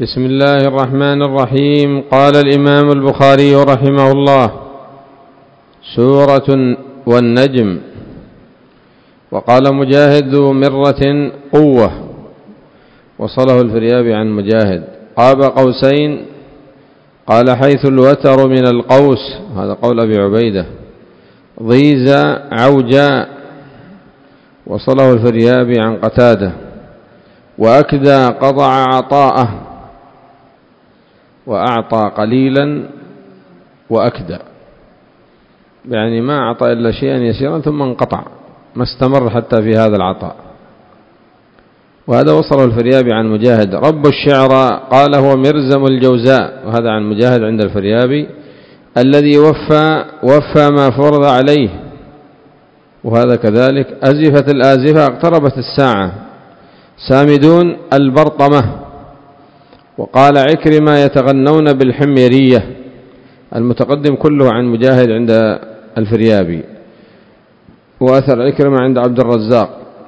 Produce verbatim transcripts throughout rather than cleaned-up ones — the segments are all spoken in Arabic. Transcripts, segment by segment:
بسم الله الرحمن الرحيم. قال الإمام البخاري رحمه الله: سورة والنجم. وقال مجاهد: ذو مرة قوة، وصله الفريابي عن مجاهد. قاب قوسين، قال حيث الوتر من القوس، هذا قول أبي عبيدة. ضيز عوجاء، وصله الفريابي عن قتادة. وأكدى قطع عطاءه، وأعطى قليلا وأكدى، يعني ما أعطى إلا شيئا يسيرا ثم انقطع، ما استمر حتى في هذا العطاء. وهذا وصله الفريابي عن مجاهد. رب الشعر قال هو مرزم الجوزاء، وهذا عن مجاهد عند الفريابي، الذي وفى وفى ما فرض عليه، وهذا كذلك. أزفت الآزفة، اقتربت الساعة. سامدون البرطمة. وقال عكرمة: يتغنون بالحميرية. المتقدم كله عن مجاهد عند الفريابي، وأثر عكرمة عند عبد الرزاق.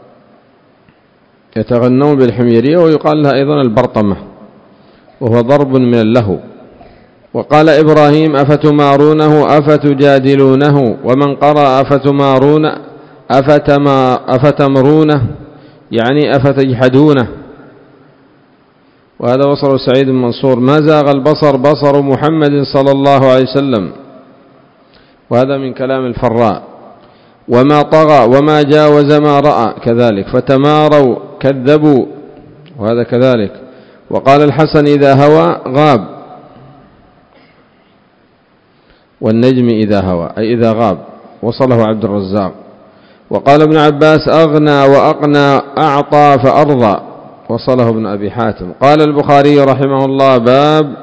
يتغنون بالحميرية، ويقال لها أيضا البرطمة، وهو ضرب من اللهو. وقال إبراهيم: أفتمارونه أفتجادلونه. ومن قرأ أفتمارون أفتما أفتمرونه، يعني أفتجحدونه. وهذا وصل سعيد بن منصور: ما زاغ البصر بصر محمد صلى الله عليه وسلم، وهذا من كلام الفراء. وما طغى وما جاوز ما رأى، كذلك. فتماروا كذبوا، وهذا كذلك. وقال الحسن: إذا هوى غاب، والنجم إذا هوى أي إذا غاب، وصله عبد الرزاق. وقال ابن عباس: أغنى وأقنى أعطى فأرضى، وصله ابن أبي حاتم. قال البخاري رحمه الله: باب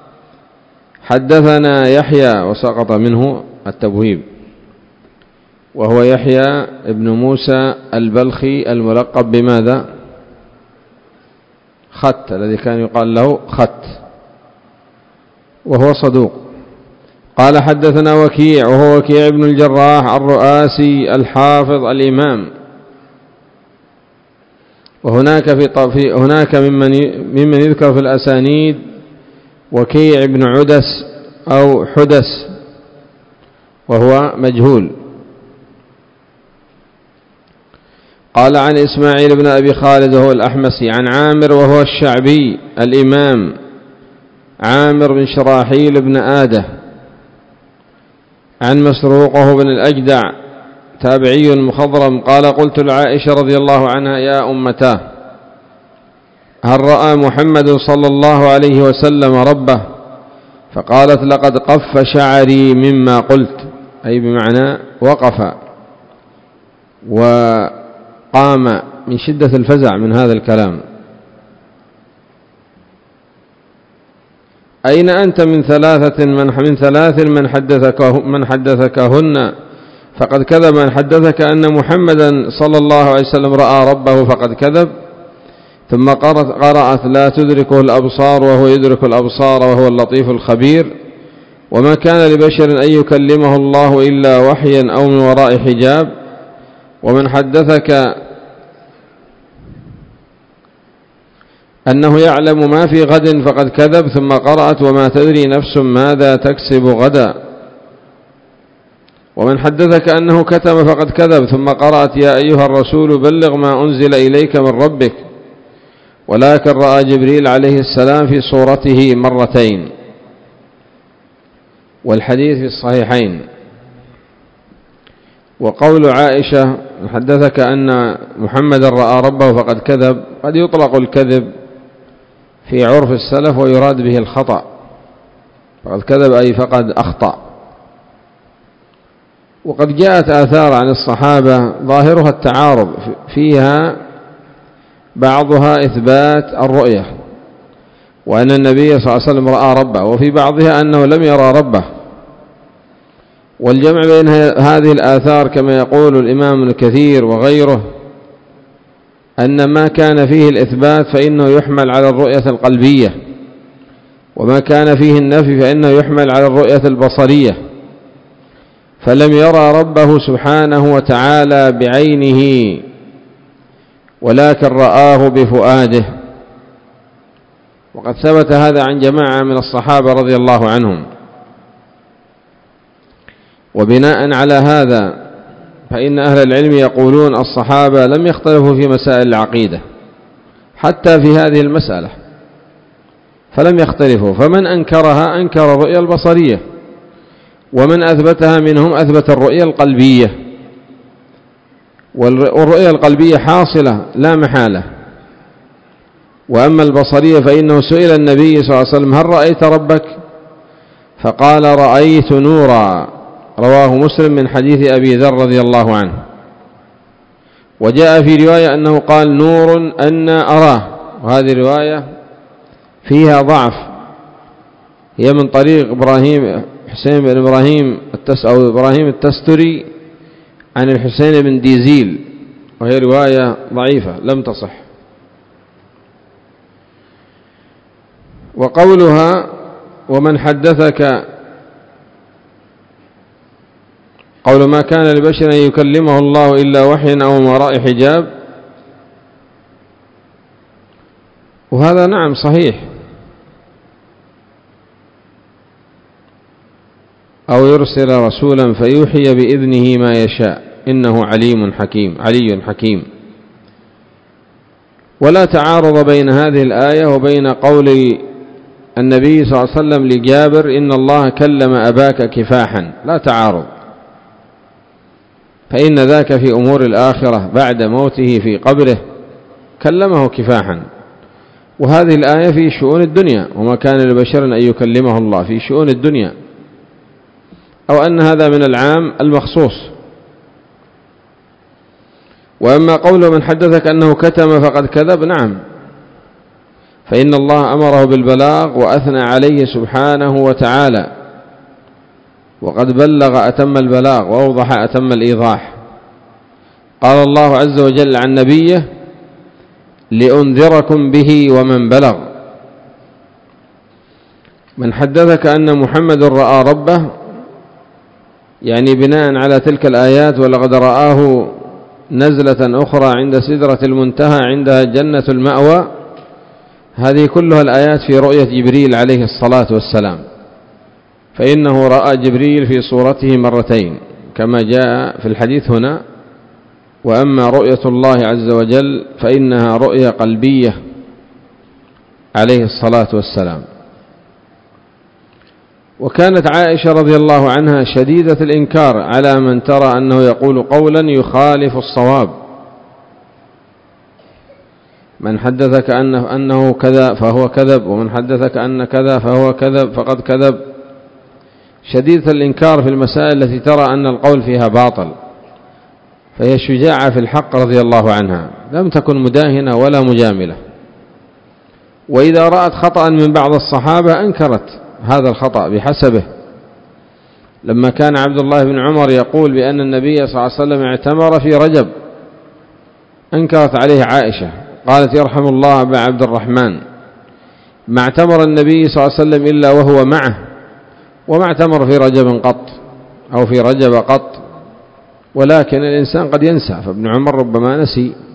حدثنا يحيى، وسقط منه التبويب، وهو يحيى ابن موسى البلخي الملقب بماذا؟ خت، الذي كان يقال له خت، وهو صدوق. قال حدثنا وكيع، وهو وكيع بن الجراح الرؤاسي الحافظ الإمام. وهناك في هناك ممن ممن يذكر في الأسانيد وكيع بن عدس أو حدس، وهو مجهول. قال عن إسماعيل بن أبي خالد وهو الأحمسي، عن عامر وهو الشعبي الإمام، عامر بن شراحيل بن آدة، عن مسروق وهو بن الأجدع تابعي مخضرم. قال: قلت لعائشة رضي الله عنها: يا أمتاه، هل رأى محمد صلى الله عليه وسلم ربه؟ فقالت: لقد قف شعري مما قلت، أي بمعنى وقف وقام من شدة الفزع من هذا الكلام. أين أنت من ثلاثة من من ثلاث من حدثك من حدثكهن فقد كذب، من حدثك أن محمدا صلى الله عليه وسلم رأى ربه فقد كذب. ثم قرأت: لا تدركه الأبصار وهو يدرك الأبصار وهو اللطيف الخبير. وما كان لبشر أن يكلمه الله إلا وحيا أو من وراء حجاب. ومن حدثك أنه يعلم ما في غد فقد كذب. ثم قرأت: وما تدري نفس ماذا تكسب غدا. ومن حدثك أنه كتم فقد كذب. ثم قرأت: يا أيها الرسول بلغ ما أنزل إليك من ربك. ولكن رأى جبريل عليه السلام في صورته مرتين. والحديث في الصحيحين. وقول عائشة: حدثك أن محمد رأى ربه فقد كذب، قد يطلق الكذب في عرف السلف ويراد به الخطأ، فقد كذب أي فقد أخطأ. وقد جاءت آثار عن الصحابة ظاهرها التعارض، فيها بعضها إثبات الرؤية وأن النبي صلى الله عليه وسلم رأى ربه، وفي بعضها أنه لم يرى ربه. والجمع بين هذه الآثار كما يقول الإمام ابن كثير وغيره أن ما كان فيه الإثبات فإنه يحمل على الرؤية القلبية، وما كان فيه النفي فإنه يحمل على الرؤية البصرية. فلم يرى ربه سبحانه وتعالى بعينه، ولكن رآه بفؤاده. وقد ثبت هذا عن جماعة من الصحابة رضي الله عنهم. وبناء على هذا فإن أهل العلم يقولون الصحابة لم يختلفوا في مسائل العقيدة حتى في هذه المسألة، فلم يختلفوا، فمن أنكرها أنكر الرؤية البصرية، ومن أثبتها منهم أثبت الرؤية القلبية، والرؤية القلبية حاصلة لا محالة. وأما البصرية فإنه سئل النبي صلى الله عليه وسلم هل رأيت ربك؟ فقال رأيت نورا، رواه مسلم من حديث أبي ذر رضي الله عنه. وجاء في رواية أنه قال نور أن أراه، وهذه رواية فيها ضعف، هي من طريق إبراهيم حسين بن إبراهيم أو إبراهيم التستري عن الحسين بن ديزيل، وهي رواية ضعيفة لم تصح. وقولها ومن حدثك قول ما كان لبشر أن يكلمه الله إلا وحيا أو من وراء حجاب، وهذا نعم صحيح، أو يرسل رسولا فيوحي بإذنه ما يشاء إنه عليم حكيم علي حكيم. ولا تعارض بين هذه الآية وبين قول النبي صلى الله عليه وسلم لجابر إن الله كلم أباك كفاحا، لا تعارض، فإن ذاك في أمور الآخرة بعد موته في قبره كلمه كفاحا، وهذه الآية في شؤون الدنيا، وما كان لبشر أن يكلمه الله في شؤون الدنيا، أو أن هذا من العام المخصوص. وأما قول من حدثك أنه كتم فقد كذب، نعم، فإن الله أمره بالبلاغ وأثنى عليه سبحانه وتعالى، وقد بلغ أتم البلاغ وأوضح أتم الإيضاح. قال الله عز وجل عن نبيه لأنذركم به ومن بلغ. من حدثك أن محمد رأى ربه، يعني بناء على تلك الآيات ولقد رآه نزلة أخرى عند سدرة المنتهى عندها جنة المأوى، هذه كلها الآيات في رؤية جبريل عليه الصلاة والسلام، فإنه رأى جبريل في صورته مرتين كما جاء في الحديث هنا. وأما رؤية الله عز وجل فإنها رؤية قلبية عليه الصلاة والسلام. وكانت عائشة رضي الله عنها شديدة الإنكار على من ترى أنه يقول قولا يخالف الصواب. من حدثك أنه, أنه كذا فهو كذب، ومن حدثك أن كذا فهو كذب فقد كذب. شديدة الإنكار في المسائل التي ترى أن القول فيها باطل، فهي شجاعة في الحق رضي الله عنها، لم تكن مداهنة ولا مجاملة. وإذا رأت خطأ من بعض الصحابة أنكرت هذا الخطأ بحسبه. لما كان عبد الله بن عمر يقول بأن النبي صلى الله عليه وسلم اعتمر في رجب، أنكرت عليه عائشة، قالت يرحم الله أبا عبد الرحمن، ما اعتمر النبي صلى الله عليه وسلم إلا وهو معه، وما اعتمر في رجب قط أو في رجب قط، ولكن الإنسان قد ينسى، فابن عمر ربما نسي.